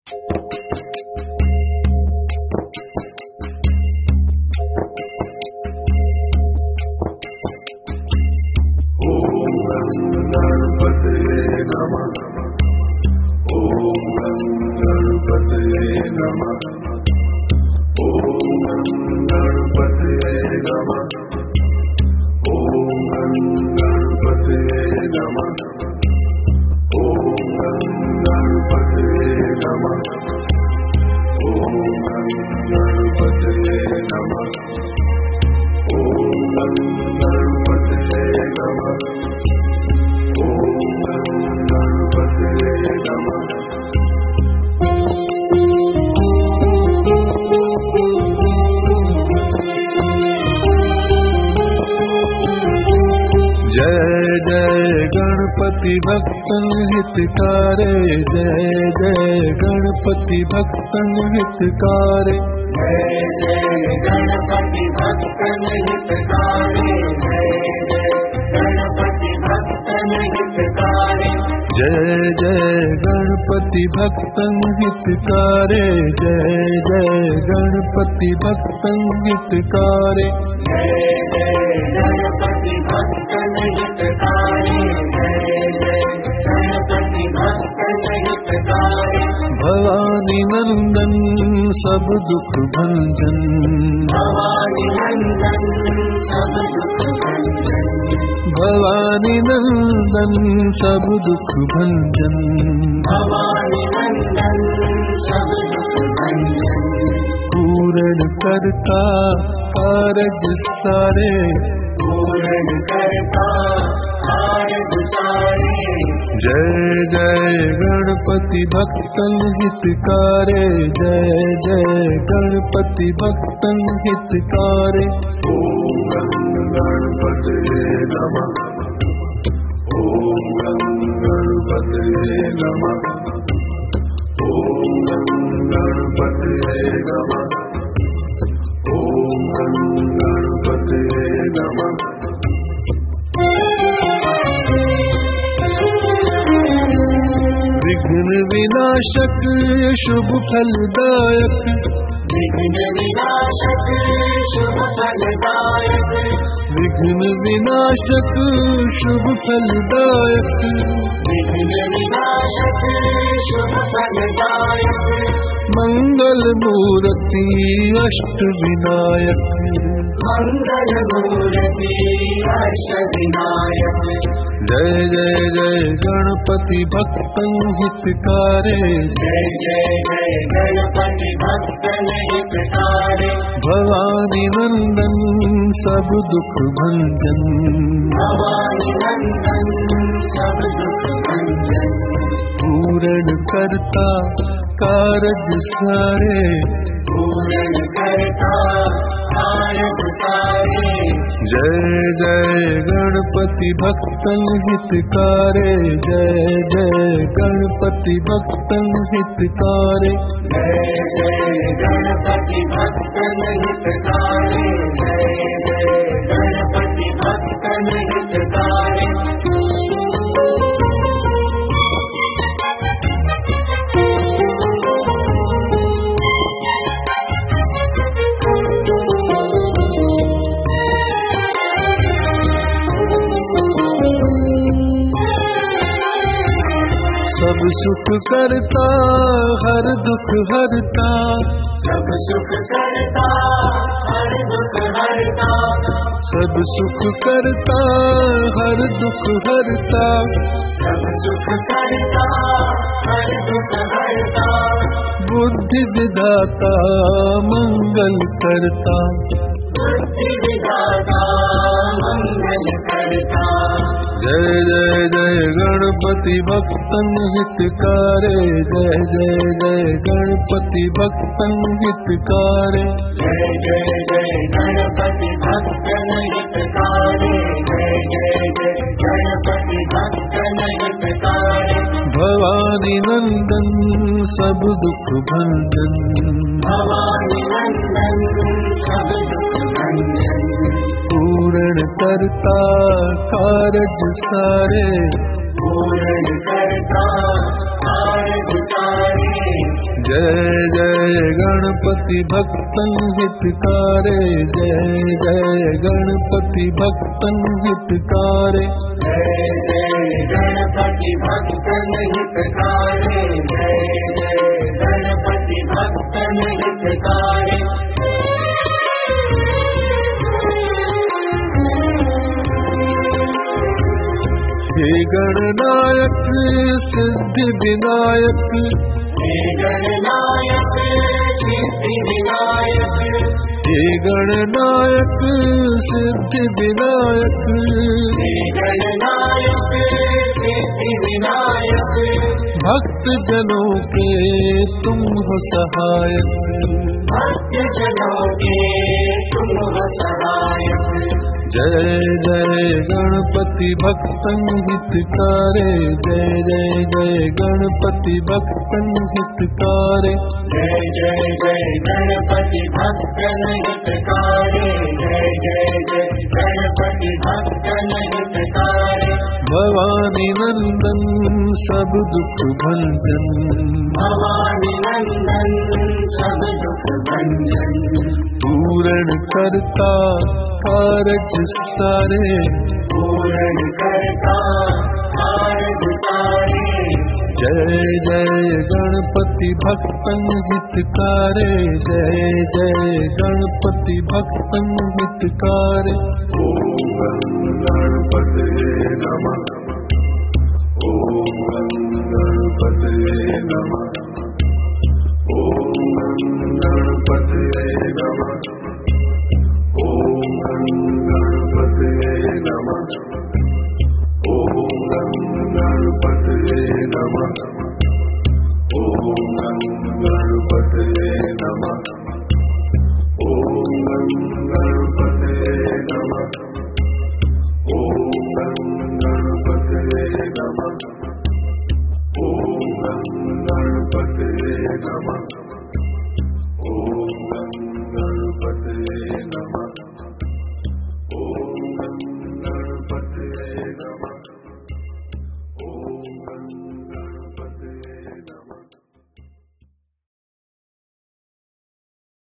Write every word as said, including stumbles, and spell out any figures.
भक्तन हितकारे, जय जय गणपति भक्तन हितकारे, जय जय गणपति भक्तन हितकारे, जय जय गणपति भक्तन हितकारे, जय जय गणपति भक्तन हितकारे, जय जय गणपति भक्तन हितकारे, जय जय गणपति भक्तन हितकारे, जय जय गणपति भक्तन हितकारे, भवानी नंदन सब दुख भंजन, भवानी नंदन सब दुख भंजन, भवानी नंदन सब दुख भंजन, भवानी नंदन सब दुख भंजन, पूर्ण करता कारज सारे, पूर्ण करता कारज सारे, जय जय गणपति भक्तन हितकारे, जय जय गणपति भक्तन हितकारे, ओम गणपतये नमः, ओम गणपतये नमः, ओम गणपतये नमः, ओम गणपतये नमः। विघ्न विनाशक शुभ फलदायक, विघ्न विनाशक शुभ फलदायक, विघ्न विनाशक शुभ फलदायक, विघ्न विनाशक शुभ फलदायक, मंगल मूर्ति अष्ट विनायक, मंगल मूर्ति अष्ट विनायक, जय जय जय गणपति भक्तन हितकारे, जय जय जय गणपति भक्तन हितकारे, भवानी नंदन सब दुख भंजन, भवानी नंदन सब दुख भंजन, पूर्ण करता कारज सारे, पूर्ण करता कारज सारे, जय जय गणपति भक्तन हितकारे, जय जय गणपति भक्तन हितकारे, जय जय गणपति भक्तन हितकारे, जय जय गणपति भक्तन हितकारे, सब सुख करता हर दुख हरता, सब सुख करता हर दुख हरता, सब सुख करता हर दुख हरता, सब सुख करता हर दुख हरता, बुद्धि विधाता मंगल करता, बुद्धि विधाता मंगल करता, जय जय जय गणपति भक्तन हितकारे, जय जय जय गणपति भक्तन हितकारे, जय जय जय गणपति भक्तन हितकारे, जय जय जय गणपति भक्तन हितकारे, भवानी नंदन सब दुख भंजन, भवानी नंदन सब दुख भंजन, पूर्ण करता कारज सारे, पूर्ण करता कारज सारे, जय जय गणपति भक्तन हितकारे, जय जय गणपति भक्तन हितकारे, जय जय गणपति भक्तन हितकारे, जय जय गणपति भक्तन हितकारे। हे गणनायक सिद्धि विनायक, हे गणनायक सिद्धि विनायक, हे गणनायक सिद्धि विनायक, हे गणनायक सिद्धि विनायक। भक्त जनों के तुम हो सहायक, भक्त जनों के तुम हो सहायक। जय जय गणपति भक्तन हितकारे, जय जय जय गणपति भक्तन हितकारे, जय जय जय गणपति भक्तन हितकारे, जय जय जय गणपति भक्तन हितकारे। भवानी नंदन सब दुख भंजन, भवानी नंदन सब दुख भंजन, पूर्ण करता कारज सारे, पूर्ण करता कारज सारे। जय जय गणपति भक्तन हितकारे, जय जय गणपति भक्तन हितकारे। ओम गणपते नमः, ओम गणपते नमः, ओम गणपते नमः, ओम गणपते नमः, ओम गणपते नमः, ओम गणपते नमः, ओम गणपते नमः, ओम गणपते नमः, ओम गणपते नमः, ओम